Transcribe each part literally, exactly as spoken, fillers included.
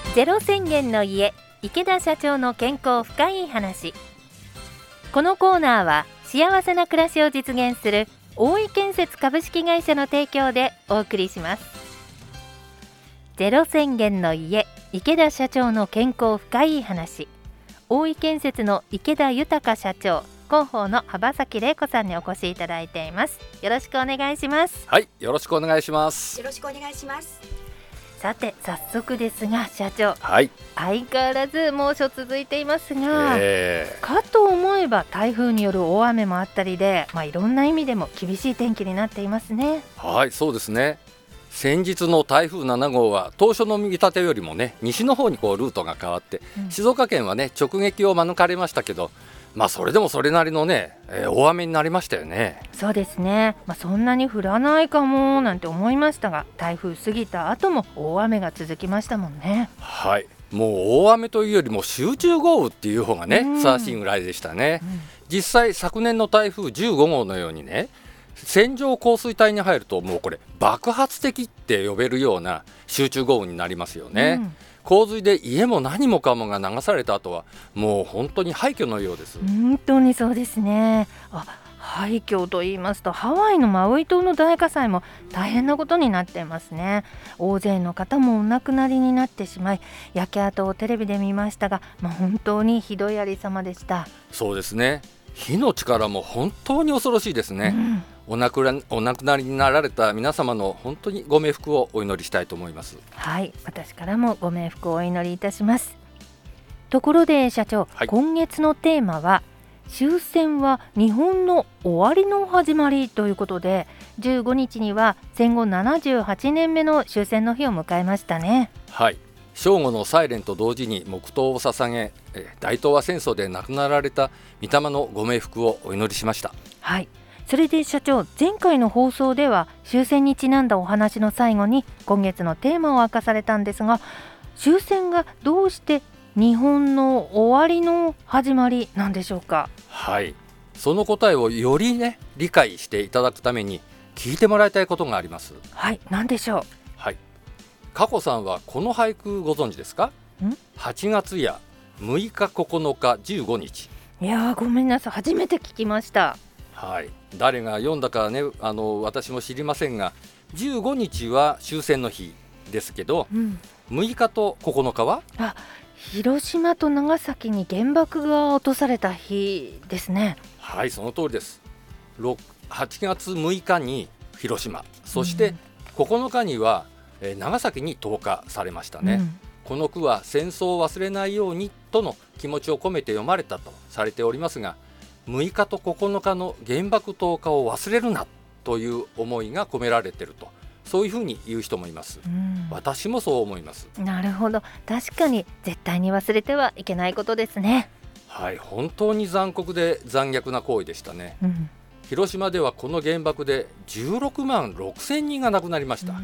ゼロ宣言の家、池田社長の健康深い話。このコーナーは幸せな暮らしを実現する大井建設株式会社の提供でお送りします。ゼロ宣言の家、池田社長の健康深い話。大井建設の池田豊社長、広報の幅崎玲子さんにお越しいただいています。よろしくお願いします。 はい、よろしくお願いします。 よろしくお願いします。 さて早速ですが社長、 はい、 相変わらず猛暑続いていますが、 えー、 かと思えば台風による大雨もあったりで、まあ、いろんな意味でも厳しい天気になっていますね。 はい、そうですね。先日の台風なな号は当初の見立てよりもね西の方にこうルートが変わって、うん、静岡県はね直撃を免れましたけど、まあそれでもそれなりのね、えー、大雨になりましたよね。 そうですね、まあ、そんなに降らないかもなんて思いましたが、台風過ぎた後も大雨が続きましたもんね。 はい、もう大雨というよりも集中豪雨っていう方がね、うん、ふさわしいぐらいでしたね、うん、実際昨年の台風じゅうご号のようにね線状降水帯に入るともうこれ爆発的って呼べるような集中豪雨になりますよね、うん、洪水で家も何もかもが流された後はもう本当に廃墟のようです。 本当にそうですね。あ、廃墟と言いますとハワイのマウイ島の大火災も大変なことになっていますね。大勢の方もお亡くなりになってしまい、焼け跡をテレビで見ましたが、まあ、本当にひどいありさまでした。 そうですね、火の力も本当に恐ろしいですね、うん、お亡くなり、お亡くなりになられた皆様の本当にご冥福をお祈りしたいと思います。 はい、私からもご冥福をお祈りいたします。ところで社長、はい、今月のテーマは終戦は日本の終わりの始まりということで、じゅうごにちには戦後ななじゅうはちねんめの終戦の日を迎えましたね。 はい、正午のサイレンと同時に黙祷を捧げ、大東亜戦争で亡くなられた御霊のご冥福をお祈りしました。 はい、それで社長、前回の放送では終戦にちなんだお話の最後に今月のテーマを明かされたんですが、終戦がどうして日本の終わりの始まりなんでしょうか。 はい、その答えをよりね理解していただくために聞いてもらいたいことがあります。 はい、何でしょう。 はい、佳子さんはこの俳句ご存知ですか？んはちがつやむいかここのかじゅうごにち。 いやごめんなさい、初めて聞きました。 はい、誰が読んだかね、あの私も知りませんが、じゅうごにちは終戦の日ですけど、うん、むいかとここのかはあ、広島と長崎に原爆が落とされた日ですね。 はい、その通りです。はちがつむいかに広島、そしてここのかには、えー、長崎に投下されましたね、うん、この句は戦争を忘れないようにとの気持ちを込めて読まれたとされておりますが、むいかとここのかの原爆投下を忘れるなという思いが込められていると、そういうふうに言う人もいます、うん、私もそう思います。 なるほど、確かに絶対に忘れてはいけないことですね。 はい、本当に残酷で残虐な行為でしたね、うん、広島ではこの原爆でじゅうろくまんろくせんにんが亡くなりました、うん、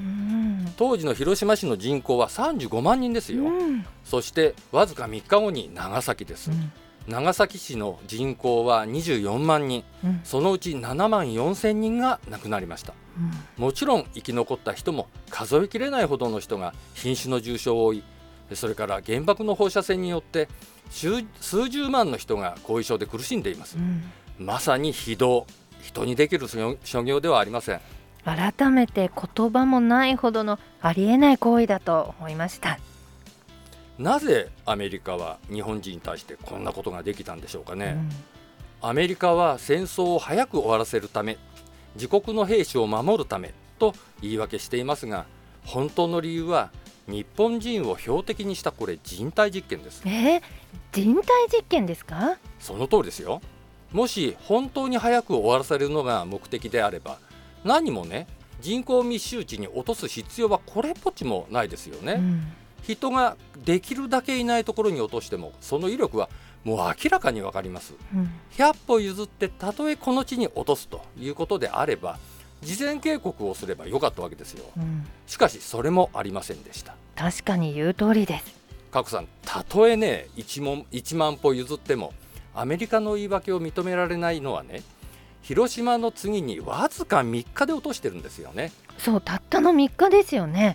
当時の広島市の人口はさんじゅうごまんにんですよ、うん、そしてわずかみっかごに長崎です、うん、長崎市の人口はにじゅうよんまんにん、うん、そのうちななまんよんせんにんが亡くなりました、うん、もちろん生き残った人も数えきれないほどの人が瀕死の重傷を負い、それから原爆の放射線によって数十万の人が後遺症で苦しんでいます、うん、まさに非道、人にできる所業ではありません。 改めて言葉もないほどのありえない行為だと思いました。 なぜアメリカは日本人に対してこんなことができたんでしょうかね、うん、アメリカは戦争を早く終わらせるため、自国の兵士を守るためと言い訳していますが、本当の理由は日本人を標的にしたこれ人体実験です。 えー、人体実験ですか？ その通りですよ。もし本当に早く終わらせるのが目的であれば、何もね人口密集地に落とす必要はこれっぽっちもないですよね、うん、人ができるだけいないところに落としてもその威力はもう明らかに分かります、うん、ひゃっぽ譲ってたとえこの地に落とすということであれば事前警告をすればよかったわけですよ、うん、しかしそれもありませんでした。 確かに言う通りです。 佳子さん、たとえね 1, 問いちまん歩譲ってもアメリカの言い訳を認められないのはね、広島の次にわずかみっかで落としてるんですよね。 そう、たったのみっかですよね。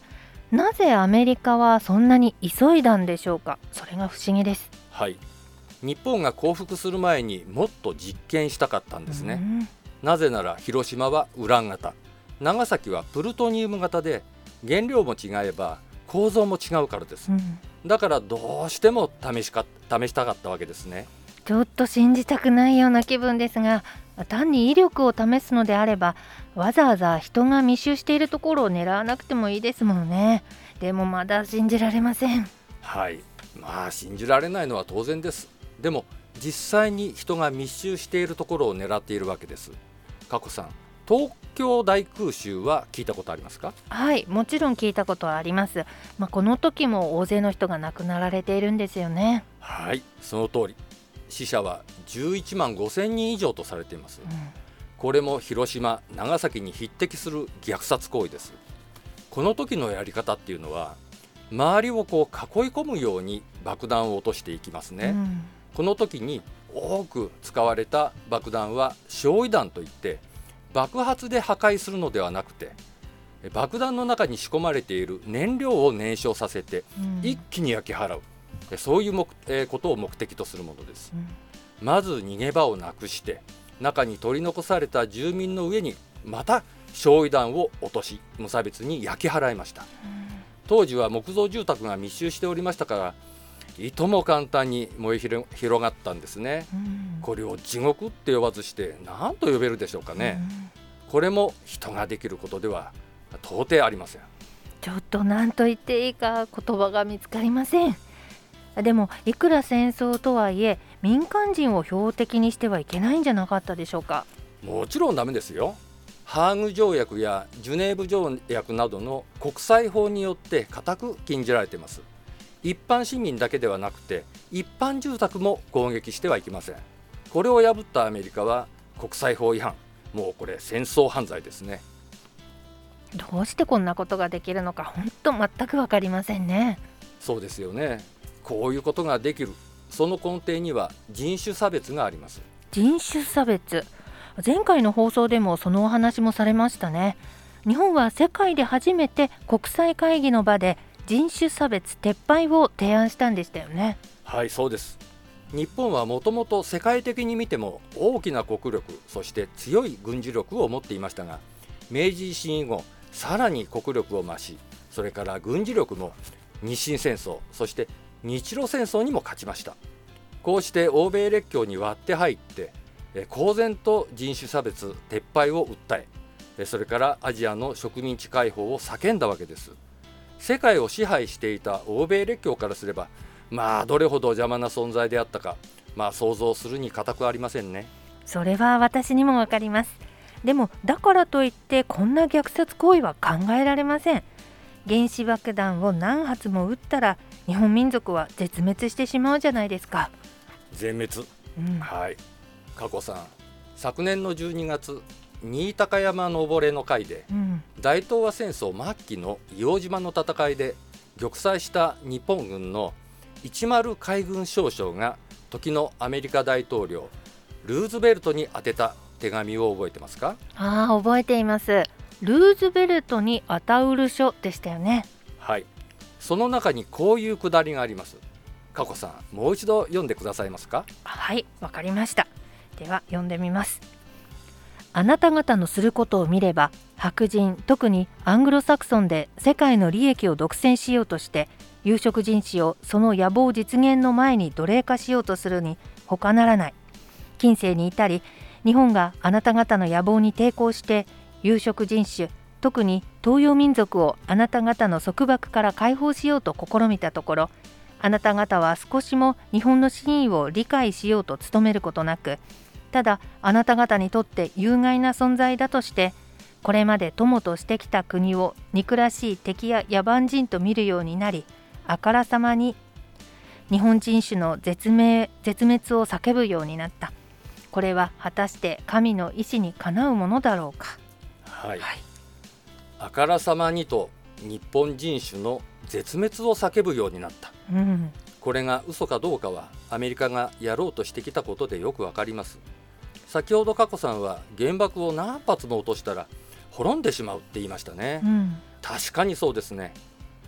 なぜアメリカはそんなに急いだんでしょうか。それが不思議です。 はい、日本が降伏する前にもっと実験したかったんですね。うん、なぜなら広島はウラン型、長崎はプルトニウム型で原料も違えば構造も違うからです、うん、だからどうしても試しか、試したかったわけですね。 ちょっと信じたくないような気分ですが、単に威力を試すのであればわざわざ人が密集しているところを狙わなくてもいいですもんね。でもまだ信じられません。 はい、まあ信じられないのは当然です。でも実際に人が密集しているところを狙っているわけです。佳子さん、東京大空襲は聞いたことありますか？ はい、もちろん聞いたことはあります。まあ、この時も大勢の人が亡くなられているんですよね。 はい、その通り。死者はじゅういちまんごせんにん以上とされています、うん、これも広島、長崎に匹敵する虐殺行為です。この時のやり方っていうのは周りをこう囲い込むように爆弾を落としていきますね、うん、この時に多く使われた爆弾は焼夷弾といって爆発で破壊するのではなくて爆弾の中に仕込まれている燃料を燃焼させて一気に焼き払う、うん、そういう目、えー、ことを目的とするものです、うん、まず逃げ場をなくして中に取り残された住民の上にまた焼夷弾を落とし無差別に焼き払いました、うん、当時は木造住宅が密集しておりましたからいとも簡単に燃え広がったんですね、うん、これを地獄って呼ばずして何と呼べるでしょうかね、うん、これも人ができることでは到底ありません。 ちょっと何と言っていいか言葉が見つかりません。でもいくら戦争とはいえ民間人を標的にしてはいけないんじゃなかったでしょうか？ もちろんダメですよ。ハーグ条約やジュネーブ条約などの国際法によって固く禁じられています。一般市民だけではなくて一般住宅も攻撃してはいけません。これを破ったアメリカは国際法違反、もうこれ戦争犯罪ですね。 どうしてこんなことができるのか本当全く分かりませんね。 そうですよね。こういうことができる、その根底には人種差別があります。 人種差別、前回の放送でもそのお話もされましたね。日本は世界で初めて国際会議の場で人種差別撤廃を提案したんでしたよね。 はい、そうです。日本はもともと世界的に見ても大きな国力、そして強い軍事力を持っていましたが、明治維新以後さらに国力を増し、それから軍事力も日清戦争、そして日露戦争にも勝ちました。こうして欧米列強に割って入って公然と人種差別撤廃を訴え、それからアジアの植民地解放を叫んだわけです。世界を支配していた欧米列強からすれば、まあどれほど邪魔な存在であったか、まあ想像するに難くありませんね。 それは私にもわかります。でもだからといってこんな虐殺行為は考えられません。原子爆弾を何発も撃ったら日本民族は絶滅してしまうじゃないですか。 全滅、うん、はい。佳子さん、昨年のじゅうにがつ新高山登れの会で、うん、大東亜戦争末期の硫黄島の戦いで玉砕した日本軍の一丸海軍少将が時のアメリカ大統領ルーズベルトに宛てた手紙を覚えてますか？ ああ、覚えています。ルーズベルトにあたうる書でしたよね。 はい、その中にこういうくだりがあります。佳子さん、もう一度読んでくださいますか？ はい、わかりました。では読んでみます。あなた方のすることを見れば、白人、特にアングロサクソンで世界の利益を独占しようとして有色人種をその野望実現の前に奴隷化しようとするに他ならない。近世に至り日本があなた方の野望に抵抗して有色人種、特に東洋民族をあなた方の束縛から解放しようと試みたところ、あなた方は少しも日本の真意を理解しようと努めることなく、ただあなた方にとって有害な存在だとしてこれまで友としてきた国を憎らしい敵や野蛮人と見るようになり、あからさまに日本人種の絶命、絶滅を叫ぶようになった。これは果たして神の意志にかなうものだろうか。 はい、はい、あからさまにと日本人種の絶滅を叫ぶようになった、うん、これが嘘かどうかはアメリカがやろうとしてきたことでよくわかります。先ほど佳子さんは原爆を何発も落としたら滅んでしまうって言いましたね、うん、確かにそうですね。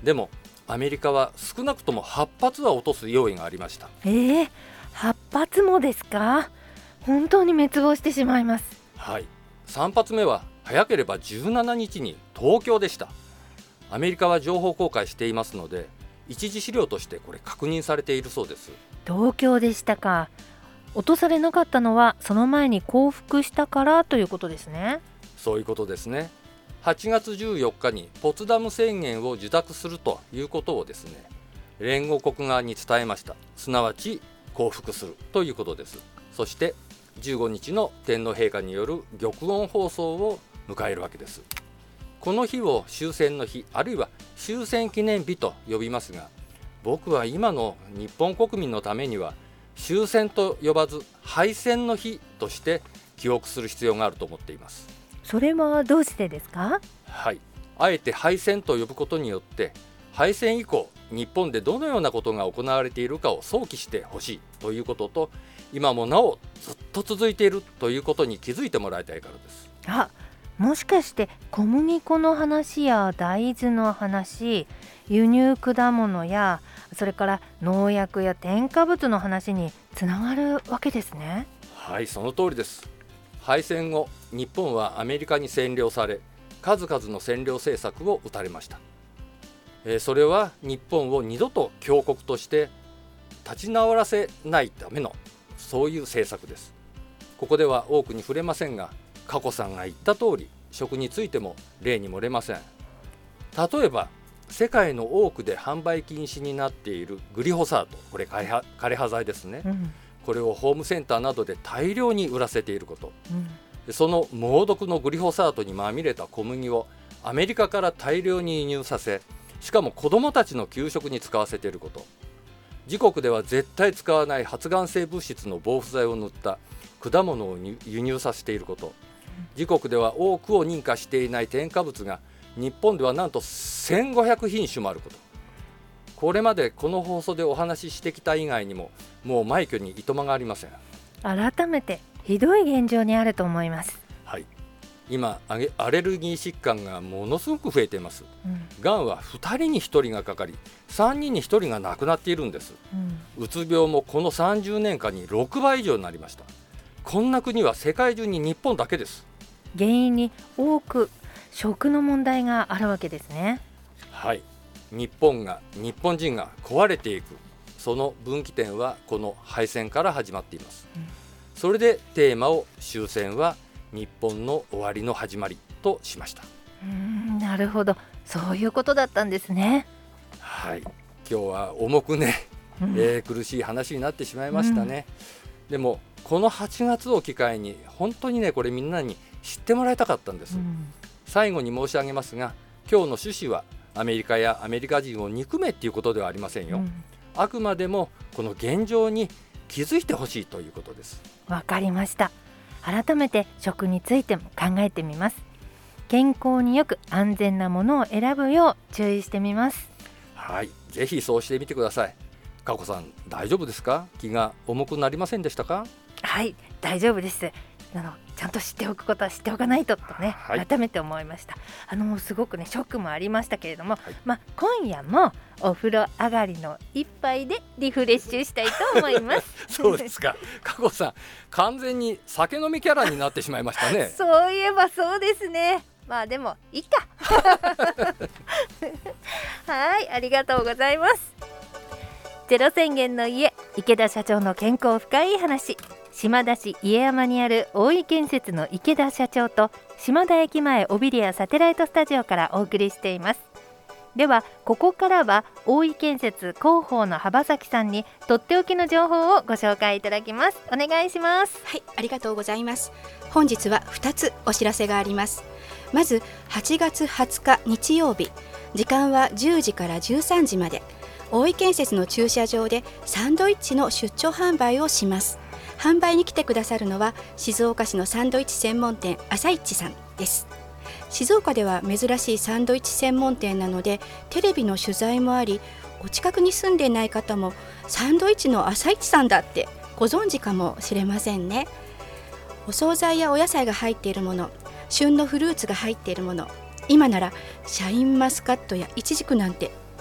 でもアメリカは少なくともはっ発は落とす用意がありました。 えー、はっ発もですか？本当に滅亡してしまいます。 はい、さん発目は早ければじゅうしちにちに東京でした。アメリカは情報公開していますので一次資料としてこれ確認されているそうです。 東京でしたか。落とされなかったのはその前に降伏したからということですね。 そういうことですね。はちがつじゅうよっかにポツダム宣言を受諾するということをですね、連合国側に伝えました。すなわち降伏するということです。そしてじゅうごにちの天皇陛下による玉音放送を迎えるわけです。この日を終戦の日、あるいは終戦記念日と呼びますが、僕は今の日本国民のためには終戦と呼ばず敗戦の日として記憶する必要があると思っています。 それはどうしてですか？ はい、あえて敗戦と呼ぶことによって敗戦以降日本でどのようなことが行われているかを想起してほしいということと、今もなおずっと続いているということに気づいてもらいたいからです。 あ、もしかして小麦粉の話や大豆の話、輸入果物やそれから農薬や添加物の話につながるわけですね。 はい、その通りです。敗戦後日本はアメリカに占領され数々の占領政策を打たれました。えー、それは日本を二度と強国として立ち直らせないためのそういう政策です。ここでは多くに触れませんが、佳子さんが言った通り食についても例に漏れません。例えば世界の多くで販売禁止になっているグリホサート、これ枯れ葉剤ですね、うん、これをホームセンターなどで大量に売らせていること、うん、その猛毒のグリホサートにまみれた小麦をアメリカから大量に輸入させ、しかも子どもたちの給食に使わせていること、自国では絶対使わない発がん性物質の防腐剤を塗った果物を輸入させていること、自国では多くを認可していない添加物が日本ではなんとせんごひゃくひんしゅもあること、これまでこの放送でお話ししてきた以外にももう枚挙にいとまがありません。 改めてひどい現状にあると思います。 はい、今アレルギー疾患がものすごく増えています。がんはふたりにひとりがかかりさんにんにひとりが亡くなっているんです。うん、うつ病もこのさんじゅうねんかんにろくばい以上になりました。こんな国は世界中に日本だけです。 原因に多く食の問題があるわけですね。 はい、日本が日本人が壊れていく、その分岐点はこの敗戦から始まっています。うん、それでテーマを終戦は日本の終わりの始まりとしました。 うーん、なるほど、そういうことだったんですね。 はい、今日は重くね、うん、えー、苦しい話になってしまいましたね。うん、でもこのはちがつを機会に本当にね、これみんなに知ってもらいたかったんです。うん、最後に申し上げますが、今日の趣旨はアメリカやアメリカ人を憎めっていうことではありませんよ。うん、あくまでもこの現状に気づいてほしいということです。 わかりました。改めて食についても考えてみます。健康によく安全なものを選ぶよう注意してみます。 はい、ぜひそうしてみてください。佳子さん、大丈夫ですか？気が重くなりませんでしたか？ はい、大丈夫です。あのちゃんと知っておくことは知っておかないととね、はい、改めて思いました。あのすごくねショックもありましたけれども、はい、まあ、今夜もお風呂上がりの一杯でリフレッシュしたいと思いますそうですか。佳子さん、完全に酒飲みキャラになってしまいましたねそういえばそうですね。まあでもいいかはい、ありがとうございます。ゼロ宣言の家、池田社長の健康深い話、島田市家山にある大井建設の池田社長と島田駅前オビリアサテライトスタジオからお送りしています。ではここからは大井建設広報の幅崎さんにとっておきの情報をご紹介いただきます。お願いします。 はい、ありがとうございます。本日はふたつお知らせがあります。まずはちがつはつか日曜日、時間はじゅうじからじゅうさんじまで、大井建設の駐車場でサンドイッチの出張販売をします。販売に来てくださるのは静岡市のサンドイッチ専門店朝市さんです。静岡では珍しいサンドイッチ専門店なので、テレビの取材もあり、お近くに住んでいない方もサンドイッチの朝市さんだってご存知かもしれませんね。お惣菜やお野菜が入っているもの、旬のフルーツが入っているもの、今ならシャインマスカットやイチジクなんて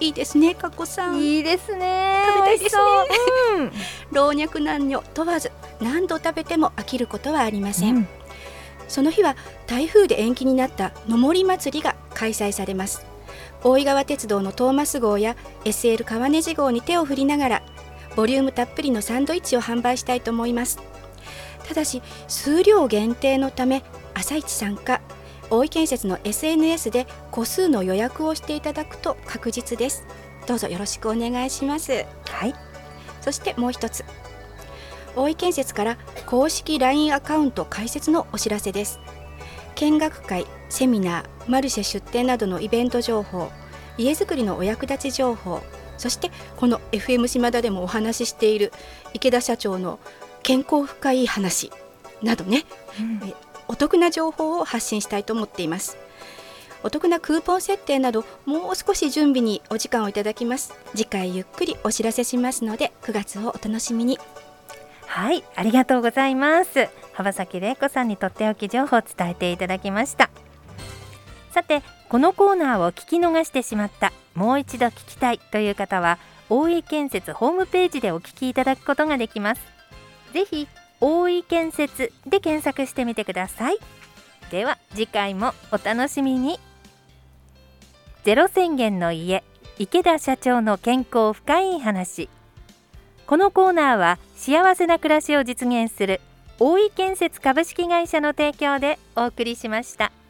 いいですね、かこさん。 いいですね。 食べたいですね。 うん、 老若男女問わず何度食べても飽きることはありません、うん、その日は台風で延期になったのもり祭りが開催されます。大井川鉄道のトーマス号や エスエル 川根路号に手を振りながらボリュームたっぷりのサンドイッチを販売したいと思います。ただし数量限定のため朝市参加、大井建設の エスエヌエス で個数の予約をしていただくと確実です。どうぞよろしくお願いします。 はい。 そしてもう一つ、大井建設から公式 ライン アカウント開設のお知らせです。見学会、セミナー、マルシェ出店などのイベント情報、家づくりのお役立ち情報、そしてこの エフエム 島田でもお話ししている池田社長の健康深い話などね、うん、えお得な情報を発信したいと思っています。お得なクーポン設定などもう少し準備にお時間をいただきます。次回ゆっくりお知らせしますのでくがつをお楽しみに。 はい、ありがとうございます。浜崎玲子さんにとっておき情報を伝えていただきました。さて、このコーナーを聞き逃してしまった、もう一度聞きたいという方は大井建設ホームページでお聞きいただくことができます。ぜひ大井建設で検索してみてください。では次回もお楽しみに。ゼロ宣言の家、池田社長の健康深い話。このコーナーは幸せな暮らしを実現する大井建設株式会社の提供でお送りしました。